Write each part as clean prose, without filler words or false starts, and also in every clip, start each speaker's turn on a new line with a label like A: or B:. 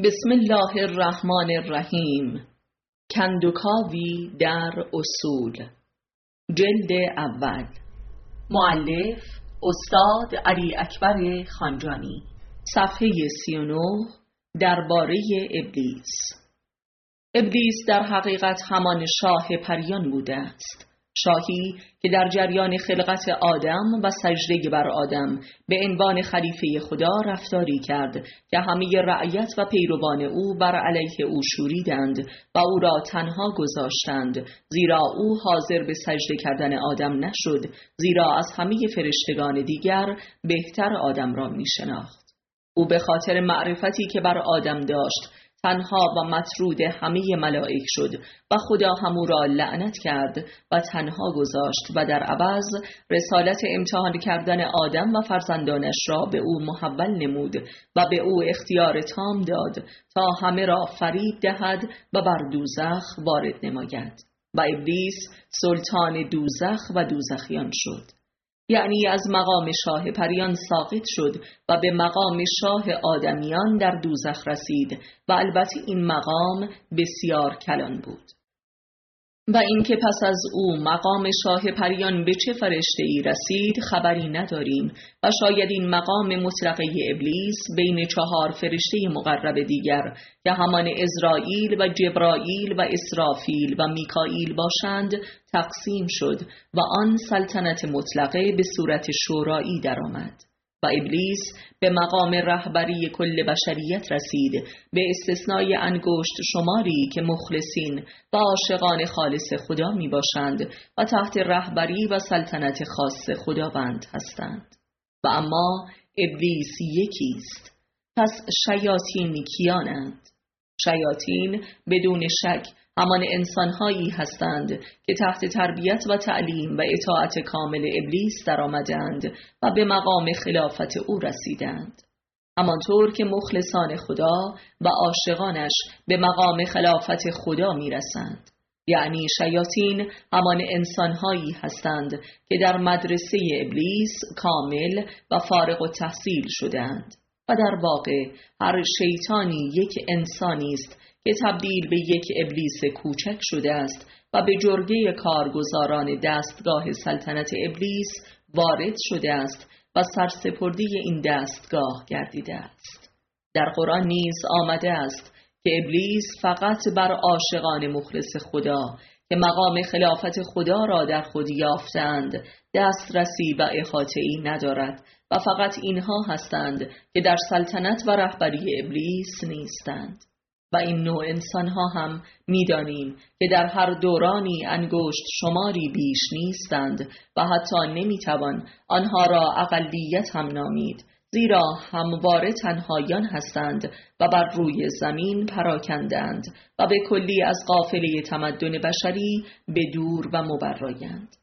A: بسم الله الرحمن الرحیم. کندوکاوی در اصول، جلد اول. مؤلف استاد علی اکبر خانجانی. صفحه 39. درباره ابلیس. ابلیس در حقیقت همان شاه پریان بوده است، شاهی که در جریان خلقت آدم و سجده بر آدم به عنوان خلیفه خدا رفتاری کرد که همه رعیت و پیروان او بر علیه او شوریدند و او را تنها گذاشتند، زیرا او حاضر به سجده کردن آدم نشد، زیرا از همه فرشتگان دیگر بهتر آدم را می شناخت. او به خاطر معرفتی که بر آدم داشت تنها و مطرود همه ملائک شد و خدا همو را لعنت کرد و تنها گذاشت و در عوض رسالت امتحان کردن آدم و فرزندانش را به او محول نمود و به او اختیار تام داد تا همه را فریب دهد و بر دوزخ وارد نماید و ابلیس سلطان دوزخ و دوزخیان شد. یعنی از مقام شاه پریان ساقط شد و به مقام شاه آدمیان در دوزخ رسید و البته این مقام بسیار کلان بود. و اینکه پس از او مقام شاه پریان به چه فرشته‌ای رسید خبری نداریم و شاید این مقام مطلقه ابلیس بین 4 فرشته مقرب دیگر که همان عزرائیل و جبرائیل و اسرافیل و میکائیل باشند تقسیم شد و آن سلطنت مطلقه به صورت شورایی درآمد و ابلیس به مقام رهبری کل بشریت رسید، به استثنای انگشت شماری که مخلصین و عاشقان خالص خدا می باشند و تحت رهبری و سلطنت خاص خداوند هستند. و اما ابلیس یکیست. پس شیاطین کیانند؟ شیاطین بدون شک همان انسانهایی هستند که تحت تربیت و تعلیم و اطاعت کامل ابلیس در آمدند و به مقام خلافت او رسیدند، همانطور که مخلصان خدا و عاشقانش به مقام خلافت خدا می رسند. یعنی شیاطین همان انسانهایی هستند که در مدرسه ابلیس کامل و فارغ التحصیل شدند و در واقع هر شیطانی یک انسانی است که تبدیل به یک ابلیس کوچک شده است و به جرگه کارگزاران دستگاه سلطنت ابلیس وارد شده است و سرسپرده این دستگاه گردیده است. در قرآن نیز آمده است که ابلیس فقط بر عاشقان مخلص خدا که مقام خلافت خدا را در خود یافتند دسترسی و احاطه‌ای ندارد و فقط اینها هستند که در سلطنت و رهبری ابلیس نیستند. و این نوع انسانها هم می‌دانیم که در هر دورانی انگشت شماری بیش نیستند و حتی نمی‌توان آنها را اقلیت هم نامید، زیرا همواره تنهایان هستند و بر روی زمین پراکندند و به کلی از قافله تمدن بشری به دور و مبرایند.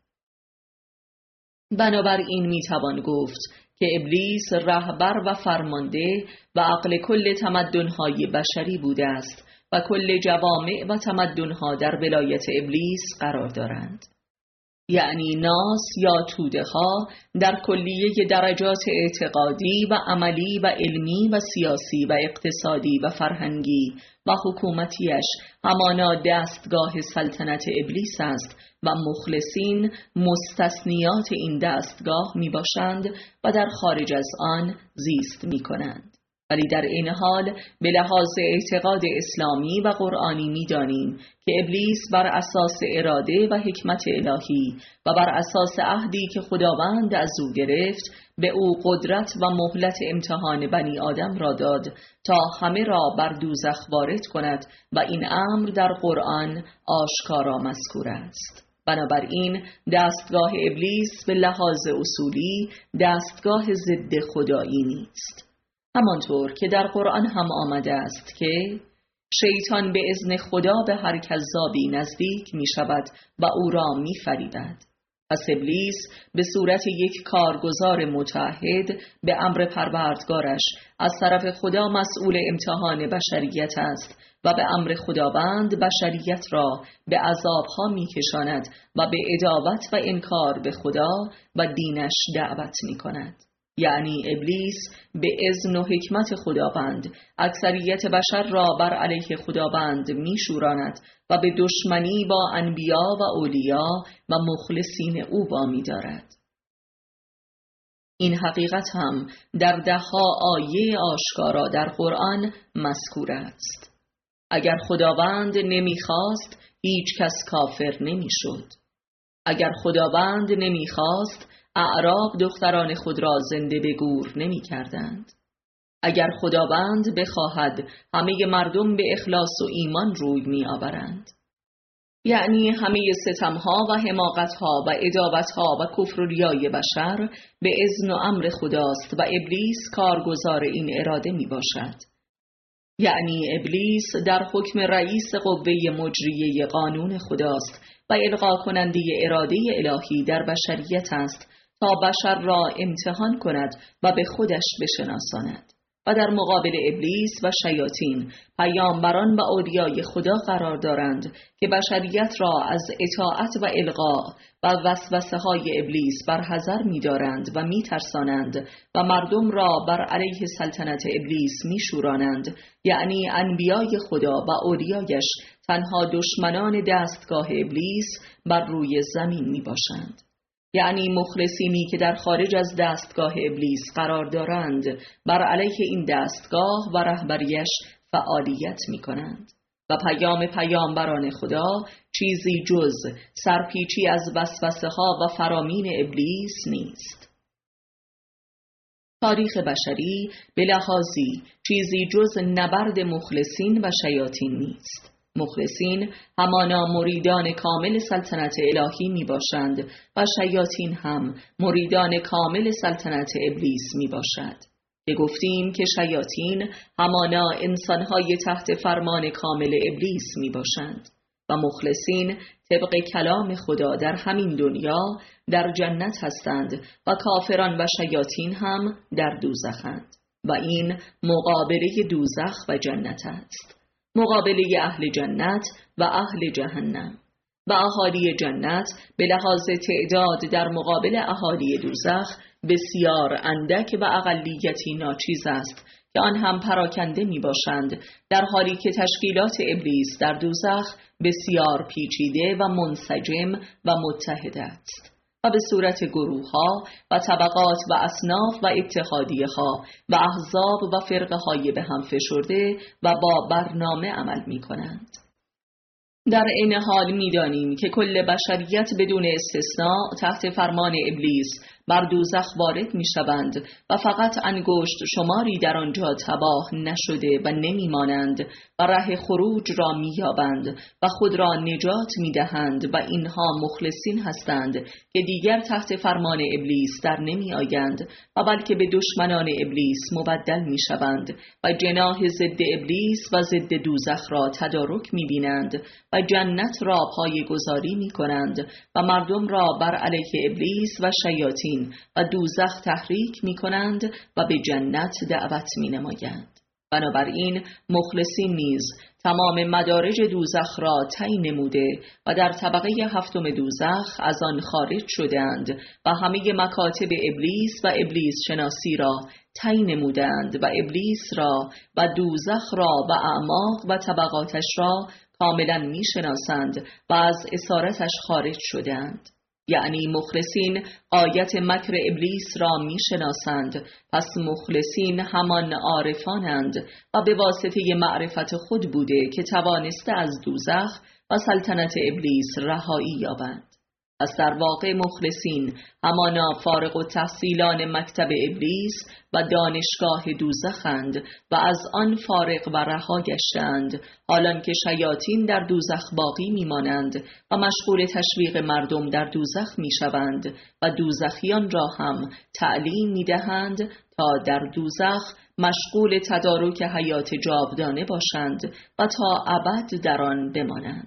A: بنابراین می‌توان گفت که ابلیس رهبر و فرمانده و عقل کل تمدن‌های بشری بوده است و کل جوامع و تمدن‌ها در ولایت ابلیس قرار دارند. یعنی ناس یا توده ها در کلیه درجات اعتقادی و عملی و علمی و سیاسی و اقتصادی و فرهنگی و حکومتیش همانا دستگاه سلطنت ابلیس است و مخلصین مستثنیات این دستگاه می باشند و در خارج از آن زیست می کنند. ولی در این حال به لحاظ اعتقاد اسلامی و قرآنی می دانیم که ابلیس بر اساس اراده و حکمت الهی و بر اساس عهدی که خداوند از او گرفت به او قدرت و مهلت امتحان بنی آدم را داد تا همه را بر دوزخ وارد کند و این امر در قرآن آشکارا مذکور است. بنابراین دستگاه ابلیس به لحاظ اصولی دستگاه ضد خدایی نیست، همانطور که در قرآن هم آمده است که شیطان به اذن خدا به هر کذابی نزدیک می شود و او را می فریبد. پس ابلیس به صورت یک کارگزار متعهد به امر پروردگارش از طرف خدا مسئول امتحان بشریت است و به امر خداوند بشریت را به عذابها می کشاند و به عداوت و انکار به خدا و دینش دعوت می کند. یعنی ابلیس به اذن و حکمت خداوند اکثریت بشر را بر علیه خداوند میشوراند و به دشمنی با انبیا و اولیا و مخلصین او وامی دارد. این حقیقت هم در ده‌ها آیه آشکارا در قرآن مذکور است. اگر خداوند نمیخواست هیچ کس کافر نمیشد. اگر خداوند نمیخواست اعراب دختران خود را زنده به گور نمی کردند. اگر خداوند بخواهد همه مردم به اخلاص و ایمان روی می آورند. یعنی همه ستمها و حماقتها و عداوتها و کفر و ریای بشر به اذن و امر خداست و ابلیس کارگزار این اراده می باشد. یعنی ابلیس در حکم رئیس قوه مجریه قانون خداست و القا کننده اراده الهی در بشریت است تا بشر را امتحان کند و به خودش بشناساند. و در مقابل ابلیس و شیاطین پیامبران و اولیای خدا قرار دارند که بشریت را از اطاعت و الغا و وسوسه های ابلیس برحذر می دارند و می ترسانند و مردم را بر علیه سلطنت ابلیس می شورانند. یعنی انبیای خدا و اولیایش تنها دشمنان دستگاه ابلیس بر روی زمین می باشند. یعنی مخلصینی که در خارج از دستگاه ابلیس قرار دارند بر علیه این دستگاه و رهبریش فعالیت می کنند و پیام پیامبران خدا چیزی جز سرپیچی از وسوسه ها و فرامین ابلیس نیست. تاریخ بشری به لحاظی چیزی جز نبرد مخلصین و شیاطین نیست. مخلصین همانا مریدان کامل سلطنت الهی می باشند و شیاطین هم مریدان کامل سلطنت ابلیس می باشد. که گفتیم که شیاطین همانا انسانهای تحت فرمان کامل ابلیس می باشند و مخلصین طبق کلام خدا در همین دنیا در جنت هستند و کافران و شیاطین هم در دوزخند و این مقابله دوزخ و جنت است. مقابله اهل جنت و اهل جهنم و اهالی جنت به لحاظ تعداد در مقابل اهالی دوزخ بسیار اندک و اقلیتی ناچیز است که آن هم پراکنده می باشند، در حالی که تشکیلات ابلیس در دوزخ بسیار پیچیده و منسجم و متحد است و به صورت گروه ها و طبقات و اصناف و اتحادیه ها و احزاب و فرقه های به هم فشرده و با برنامه عمل می کنند. در این حال می دانیم که کل بشریت بدون استثناء تحت فرمان ابلیس بر دوزخ وارد می شوند و فقط انگشت شماری در آنجا تباه نشده و نمی مانند و راه خروج را می یابند و خود را نجات می دهند و اینها مخلصین هستند که دیگر تحت فرمان ابلیس در نمی آیند و بلکه به دشمنان ابلیس مبدل می شوند و جناح ضد ابلیس و ضد دوزخ را تدارک می بینند و جنت را پایه‌گذاری می کنند و مردم را بر علیه ابلیس و شیاطین و دوزخ تحریک می کنند و به جنت دعوت می نمایند. بنابراین مخلصین نیز تمام مدارج دوزخ را طی نموده و در طبقه هفتم دوزخ از آن خارج شدند و همه مکاتب ابلیس و ابلیس شناسی را طی نمودند و ابلیس را و دوزخ را و اعماق و طبقاتش را کاملا می شناسند و از اسارتش خارج شدند. یعنی مخلصین غایت مکر ابلیس را می شناسند، پس مخلصین همان عارفانند و به واسطه معرفت خود بوده که توانسته از دوزخ و سلطنت ابلیس رهایی یابند. پس در واقع مخلصین همانا فارغ التحصیلان مکتب ابلیس و دانشگاه دوزخند و از آن فارغ و رها گشتند، حالان که شیاطین در دوزخ باقی میمانند و مشغول تشویق مردم در دوزخ میشوند و دوزخیان را هم تعلیم میدهند تا در دوزخ مشغول تدارک حیات جاودانه باشند و تا ابد در آن بمانند.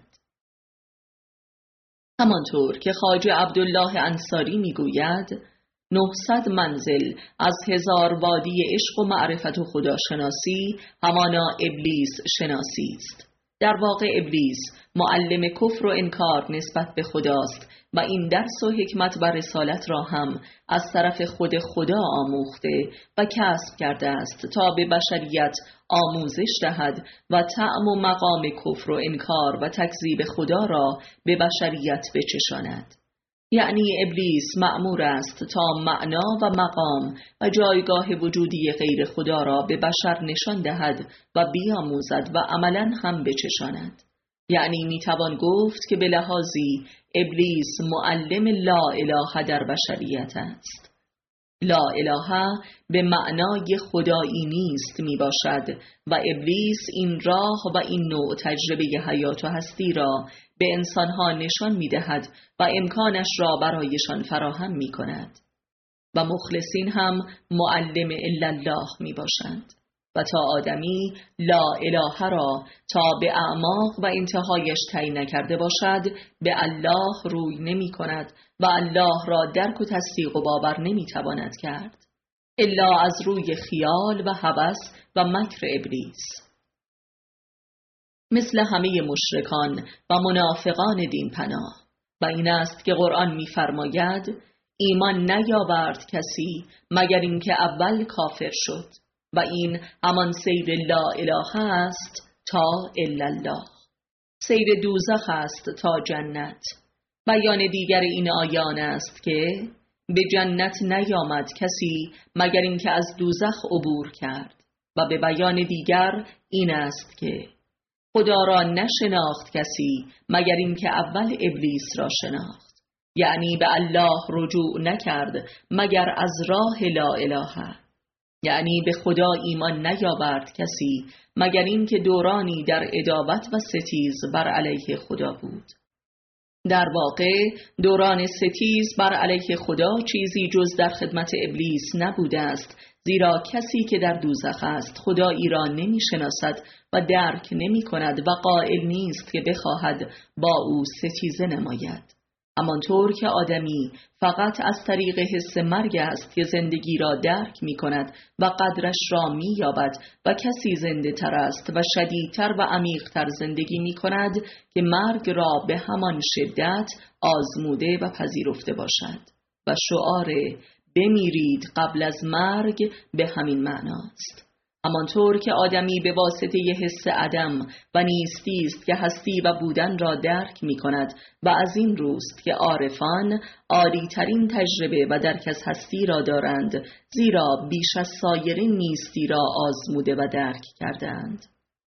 A: همانطور که خواجه عبدالله انصاری میگوید 900 منزل از 1000 وادی عشق و معرفت و خداشناسی همانا ابلیس شناسی است. در واقع ابلیس معلم کفر و انکار نسبت به خداست و این درس و حکمت و رسالت را هم از طرف خود خدا آموخته و کسب کرده است تا به بشریت آموزش دهد و طعم و مقام کفر و انکار و تکذیب خدا را به بشریت بچشاند. یعنی ابلیس مأمور است تا معنا و مقام و جایگاه وجودی غیر خدا را به بشر نشان دهد و بیاموزد و عملاً هم بچشاند. یعنی میتوان گفت که به لحاظی ابلیس معلم لا اله در بشریت است. لا اله به معنای خدایی نیست می باشد و ابلیس این راه و این نوع تجربه حیات و هستی را به انسانها نشان می دهد و امکانش را برایشان فراهم می کند و مخلصین هم معلم الا الله می باشند و تا آدمی لا اله را تا به اعماق و انتهایش طی نکرده باشد به الله روی نمی کند و الله را درک و تصدیق و باور نمی تواند کرد الا از روی خیال و هوس و مکر ابلیس. مثل همه مشرکان و منافقان دین پناه و این است که قرآن می فرماید ایمان نیاورد کسی مگر اینکه اول کافر شد و این همان سیر لا اله است تا الا الله، سیر دوزخ است تا جنت. بیان دیگر این آیان است که به جنت نیامد کسی مگر اینکه از دوزخ عبور کرد و به بیان دیگر این است که خدا را نشناخت کسی مگر اینکه اول ابلیس را شناخت، یعنی به الله رجوع نکرد مگر از راه لا اله، یعنی به خدا ایمان نیاورد کسی مگر اینکه دورانی در عداوت و ستیز بر علیه خدا بود. در واقع دوران ستیز بر علیه خدا چیزی جز در خدمت ابلیس نبوده است، زیرا کسی که در دوزخ است خدایی را نمی شناسد و درک نمی کند و قائل نیست که بخواهد با او ستیزه نماید. همانطور که آدمی فقط از طریق حس مرگ است که زندگی را درک می کند و قدرش را می یابد و کسی زنده تر است و شدیدتر و عمیقتر زندگی می کند که مرگ را به همان شدت آزموده و پذیرفته باشد و شعار بمیرید قبل از مرگ به همین معناست. همانطور که آدمی به واسطه حس عدم و نیستی است که هستی و بودن را درک می کند و از این روست که عارفان عالی ترین تجربه و درک از هستی را دارند، زیرا بیش از سایرین نیستی را آزموده و درک کردند.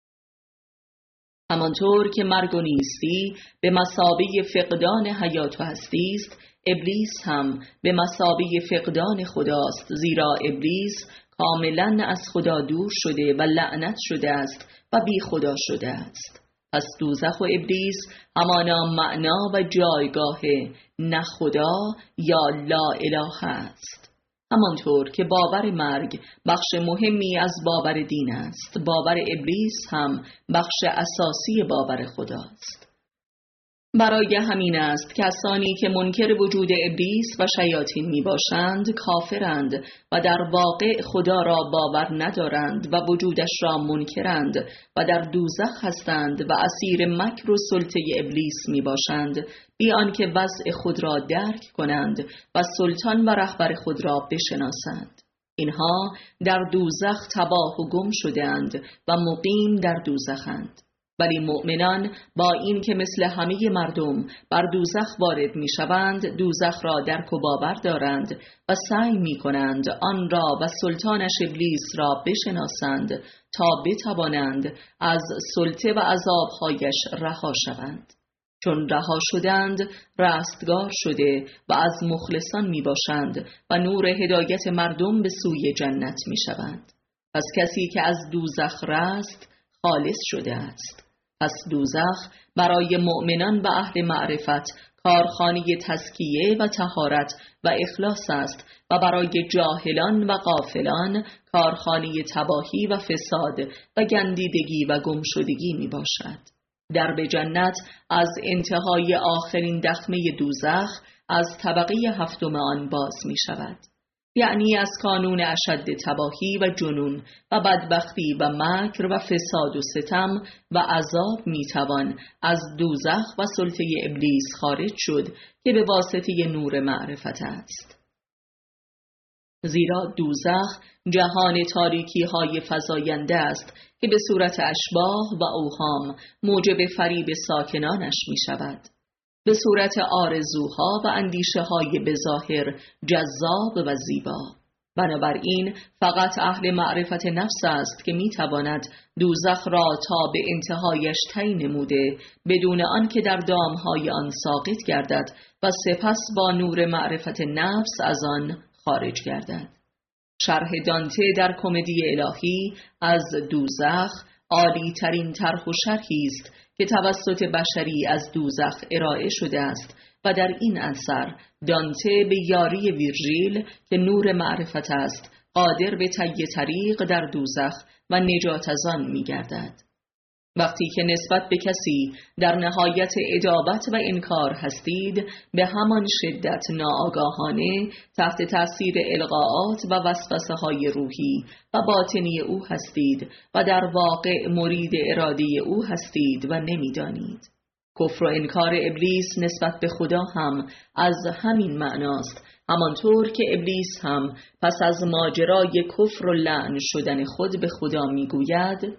A: همانطور که مرگ و نیستی به مثابه فقدان حیات و هستی است، ابلیس هم به مثابه فقدان خداست، زیرا ابلیس کاملا از خدا دور شده و لعنت شده است و بی خدا شده است. پس دوزخ و ابلیس همانا معنا و جایگاه نه خدا یا لا اله است. همانطور که باور مرگ بخش مهمی از باور دین است، باور ابلیس هم بخش اساسی باور خداست. برای همین است کسانی که منکر وجود ابلیس و شیاطین می باشند کافرند و در واقع خدا را باور ندارند و وجودش را منکرند و در دوزخ هستند و اسیر مکر و سلطه ابلیس می باشند، بی آنکه وضع خود را درک کنند و سلطان و رهبر خود را بشناسند. اینها در دوزخ تباه و گم شده‌اند و مقیم در دوزخند. ولی مؤمنان با این که مثل همه مردم بر دوزخ وارد می شوند، دوزخ را درک و باور دارند و سعی می کنند آن را و سلطانش ابلیس را بشناسند تا بتوانند از سلطه و عذابهایش رها شوند. چون رها شدند رستگار شده و از مخلصان می باشند و نور هدایت مردم به سوی جنت می شوند. پس کسی که از دوزخ رست خالص شده است. پس دوزخ برای مؤمنان و اهل معرفت کارخانه تزکیه و طهارت و اخلاص است و برای جاهلان و غافلان کارخانه تباهی و فساد و گندیدگی و گمشدگی می باشد. درب جنت از انتهای آخرین دخمه دوزخ از طبقه هفتم آن باز می شود. یعنی از کانون اشد تباهی و جنون و بدبختی و مکر و فساد و ستم و عذاب میتوان از دوزخ و سلطه ابلیس خارج شد که به واسطه نور معرفت است. زیرا دوزخ جهان تاریکی های فزاینده است که به صورت اشباح و اوهام موجب فریب ساکنانش می شود. به صورت آرزوها و اندیشه های بظاهر جذاب و زیبا. بنابراین فقط اهل معرفت نفس است که می تواند دوزخ را تا به انتهایش طی نموده بدون آنکه در دامهای آن ساقط گردد و سپس با نور معرفت نفس از آن خارج گردد. شرح دانته در کمدی الهی از دوزخ عالی ترین طرح و شرحی است که توسط بشری از دوزخ ارائه شده است و در این اثر دانته به یاری ویرژیل که نور معرفت است قادر به طی طریق در دوزخ و نجات از آن می گردد. وقتی که نسبت به کسی در نهایت عداوت و انکار هستید به همان شدت ناآگاهانه تحت تأثیر القاءات و وسوسه های روحی و باطنی او هستید و در واقع مرید اراده او هستید و نمیدانید. کفر و انکار ابلیس نسبت به خدا هم از همین معناست، همانطور که ابلیس هم پس از ماجرای کفر و لعن شدن خود به خدا میگوید: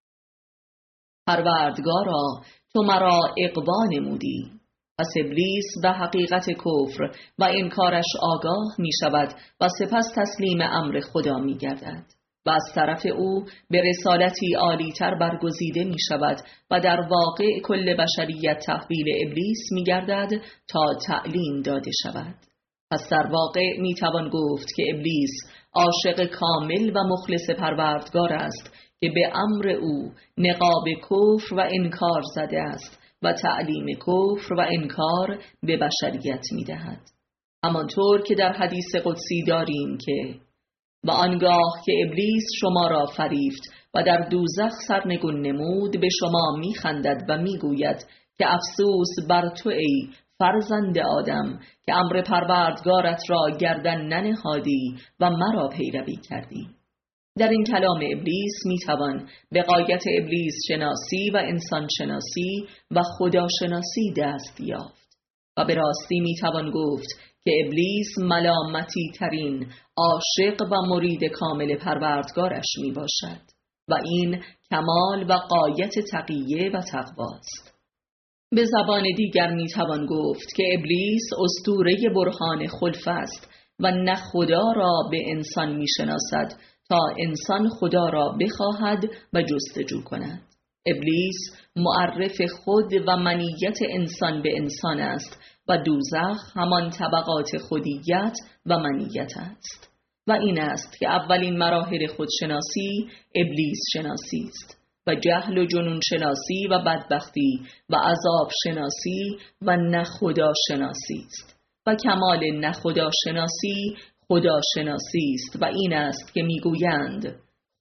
A: پروردگارا تو مرا اغوا نمودی. پس ابلیس به حقیقت کفر و انکارش آگاه می شود و سپس تسلیم امر خدا می گردد و از طرف او به رسالتی عالی‌تر برگزیده می شود و در واقع کل بشریت تحویل ابلیس می گردد تا تعلیم داده شود. پس در واقع می توان گفت که ابلیس عاشق کامل و مخلص پروردگار است که به امر او نقاب کفر و انکار زده است و تعلیم کفر و انکار به بشریت می دهد. همانطور که در حدیث قدسی داریم که و آنگاه که ابلیس شما را فریفت و در دوزخ سرنگون نمود به شما می خندد و می گوید که افسوس بر تو ای فرزند آدم که امر پروردگارت را گردن ننهادی و مرا پیروی کردی. در این کلام ابلیس میتوان به غایت ابلیس شناسی و انسان شناسی و خدا شناسی دست یافت و به راستی میتوان گفت که ابلیس ملامتی ترین عاشق و مرید کامل پروردگارش میباشد و این کمال و غایت تقیه و تقواست. به زبان دیگر میتوان گفت که ابلیس اسطوره برهان خلف است و نه خدا را به انسان میشناسد تا انسان خدا را بخواهد و جستجو کند. ابلیس معرف خود و منیت انسان به انسان است و دوزخ همان طبقات خودیت و منیت است و این است که اولین مراحل خودشناسی ابلیس شناسی است و جهل و جنون شناسی و بدبختی و عذاب شناسی و نخدا شناسی است و کمال نخدا شناسی خداشناسی است و این است که میگویند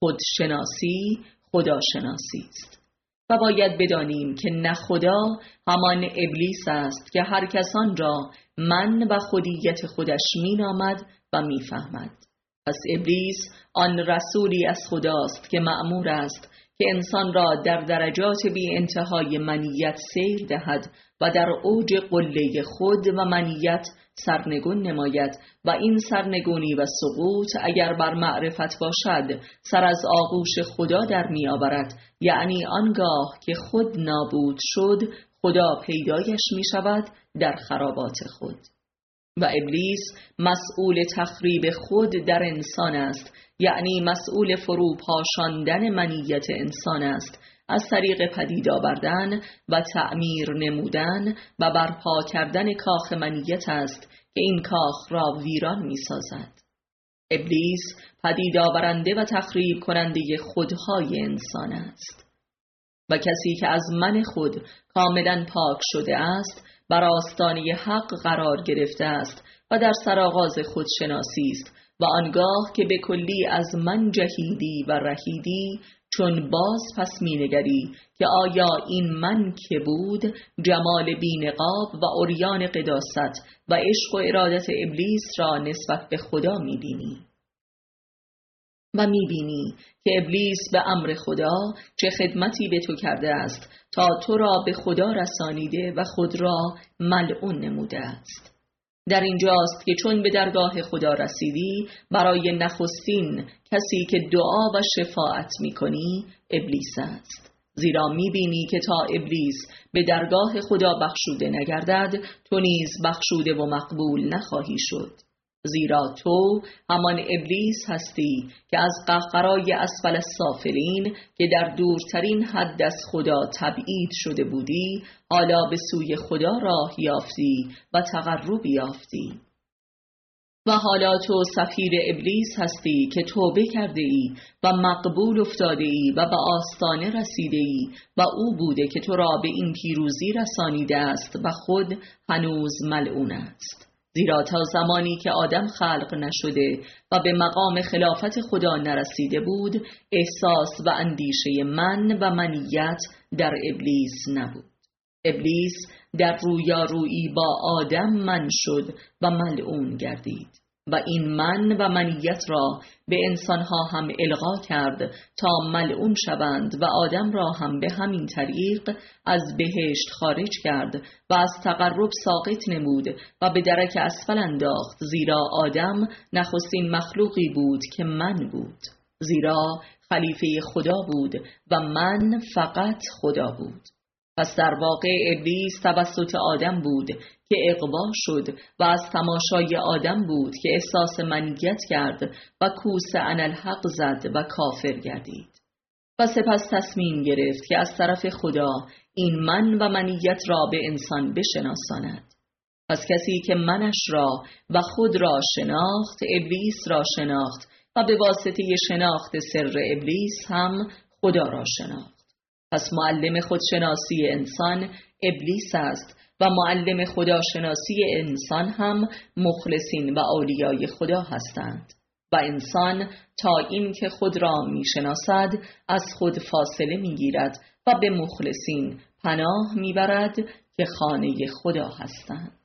A: خودشناسی خداشناسی است و باید بدانیم که نخدا همان ابلیس است که هر کسان را من و خودیت خودش مینامد و میفهمد. پس ابلیس آن رسولی از خداست که مأمور است که انسان را در درجات بی انتهای منیت سیر دهد و در اوج قله خود و منیت سرنگون نماید و این سرنگونی و سقوط اگر بر معرفت باشد سر از آغوش خدا در می آورد، یعنی آنگاه که خود نابود شد خدا پیدایش می شود در خرابات خود و ابلیس مسئول تخریب خود در انسان است، یعنی مسئول فرو پاشاندن منیت انسان است از طریق پدید آوردن و تعمیر نمودن و برپا کردن کاخ منیت است که این کاخ را ویران می سازد. ابلیس پدید آورنده و تخریب کننده خودهای انسان است و کسی که از من خود کاملا پاک شده است بر آستانه حق قرار گرفته است و در سرآغاز خودشناسی است و آنگاه که به کلی از من جهیدی و رهیدی چون باز پس مینگری که آیا این من که بود جمال بی‌نقاب و عریان قداست و عشق و ارادت ابلیس را نسبت به خدا میبینی و میبینی که ابلیس به امر خدا چه خدمتی به تو کرده است تا تو را به خدا رسانیده و خود را ملعون نموده است. در اینجاست که چون به درگاه خدا رسیدی برای نخستین کسی که دعا و شفاعت میکنی ابلیس است، زیرا میبینی که تا ابلیس به درگاه خدا بخشوده نگردد تو نیز بخشوده و مقبول نخواهی شد، زیرا تو همان ابلیس هستی که از قهقرای اسفل السافلین که در دورترین حد از خدا تبعید شده بودی حالا به سوی خدا راه یافتی و تقرب یافتی. و حالا تو سفیر ابلیس هستی که توبه کرده ای و مقبول افتاده ای و به آستانه رسیده ای و او بوده که تو را به این پیروزی رسانیده است و خود هنوز ملعون است. زیرا تا زمانی که آدم خلق نشده و به مقام خلافت خدا نرسیده بود احساس و اندیشه من و منیت در ابلیس نبود. ابلیس در رویارویی با آدم من شد و ملعون گردید و این من و منیت را به انسانها هم القا کرد تا ملعون شوند و آدم را هم به همین طریق از بهشت خارج کرد و از تقرب ساقط نمود و به درک اسفل انداخت، زیرا آدم نخستین مخلوقی بود که من بود، زیرا خلیفه خدا بود و من فقط خدا بود. پس در واقع ابلیس توسط آدم بود که اغوا شد و از تماشای آدم بود که احساس منیت کرد و کوس انالحق زد و کافر گردید و سپس تصمیم گرفت که از طرف خدا این من و منیت را به انسان بشناساند. پس کسی که منش را و خود را شناخت ابلیس را شناخت و به واسطه شناخت سر ابلیس هم خدا را شناخت. پس معلم خودشناسی انسان ابلیس است و معلم خداشناسی انسان هم مخلصین و اولیای خدا هستند و انسان تا این که خود را می شناسد از خود فاصله می گیرد و به مخلصین پناه می برد که خانه خدا هستند.